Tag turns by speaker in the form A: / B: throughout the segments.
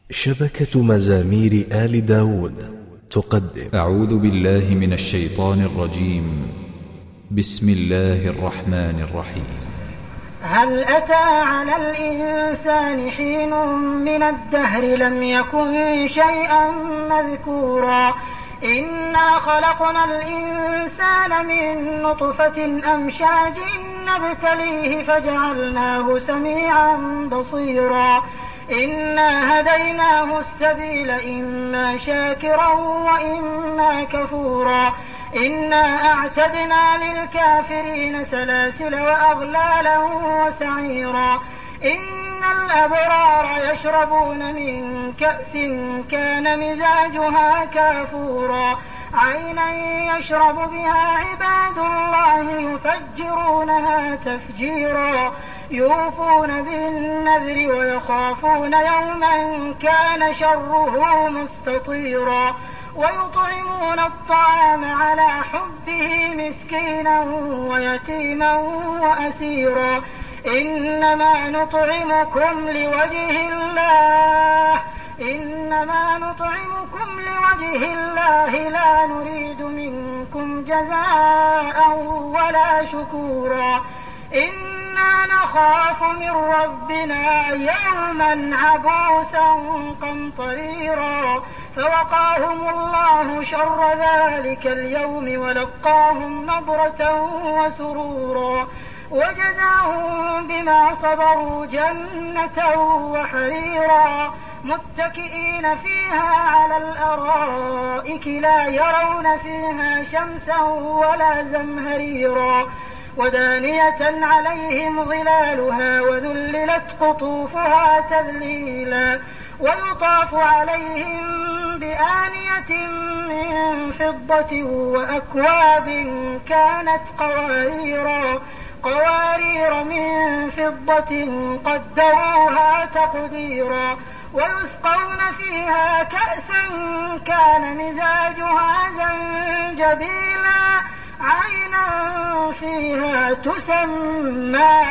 A: شبكة مزامير آل داود تقدم.
B: أعوذ بالله من الشيطان الرجيم. بسم الله الرحمن الرحيم.
C: هل أتى على الإنسان حين من الدهر لم يكن شيئا مذكورا إنا خلقنا الإنسان من نطفة أمشاج نبتليه فجعلناه سميعا بصيرا إنا هديناه السبيل إما شاكرا وإما كفورا إنا أعتدنا للكافرين سلاسل وأغلالا وسعيرا إن الأبرار يشربون من كأس كان مزاجها كافورا عينا يشرب بها عباد الله يفجرونها تفجيرا يوفون بالنذر ويخافون يوما كان شره مستطيرا ويطعمون الطعام على حبه مسكينا ويتيما وأسيرا إنما نطعمكم لوجه الله لا نريد منكم جزاء ولا شكورا إنا نخاف من ربنا يوما عبوسا قمطريرا فوقاهم الله شر ذلك اليوم ولقاهم نضرة وسرورا وجزاهم بما صبروا جنة وحريرا متكئين فيها على الأرائك لا يرون فيها شمسا ولا زمهريرا ودانية عليهم ظلالها وذللت قطوفها تذليلا ويطاف عليهم بآنية من فضة وأكواب كانت قوارير من فضة قدروها تقديرا ويسقون فيها كأسا كان مزاجها زنجبيلا عينا فيها تسمى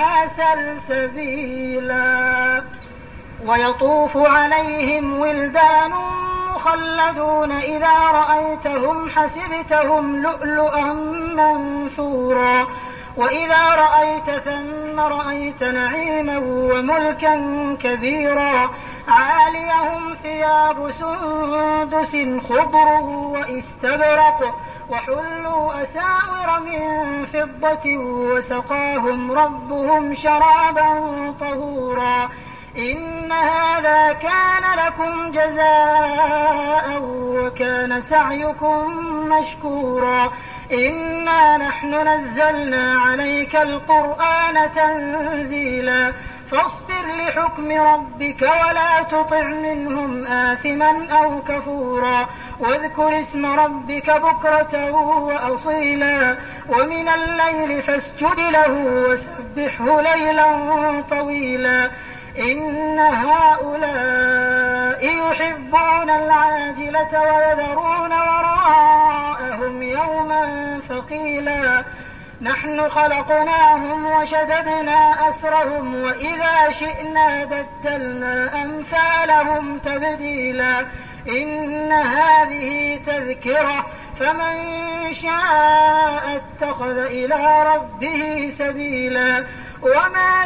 C: سلسبيلا ويطوف عليهم ولدان مخلدون إذا رأيتهم حسبتهم لؤلؤا منثورا وإذا رأيت ثم رأيت نعيما وملكا كبيرا عاليهم ثياب سندس خضر واستبرق وحلوا أساور من فضة وسقاهم ربهم شرابا طهورا إن هذا كان لكم جزاء وكان سعيكم مشكورا إنا نحن نزلنا عليك القرآن تنزيلا فاصبر لحكم ربك ولا تطع منهم آثما أو كفورا واذكر اسم ربك بكرة وأصيلا ومن الليل فاسجد له وسبحه ليلا طويلا إن هؤلاء يحبون العاجلة ويذرون وراءهم يوما ثقيلا نحن خلقناهم وشددنا أسرهم وإذا شئنا بدلنا أمثالهم تبديلا إن هذه تذكرة فمن شاء اتخذ إلى ربه سبيلا وما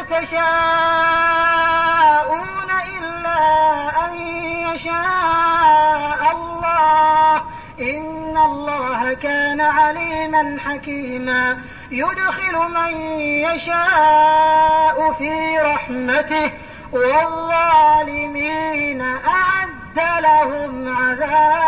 C: تشاءون إلا أن يشاء الله إن الله كان عليما حكيما يدخل من يشاء في رحمته والظالمين أعد لهم عذابا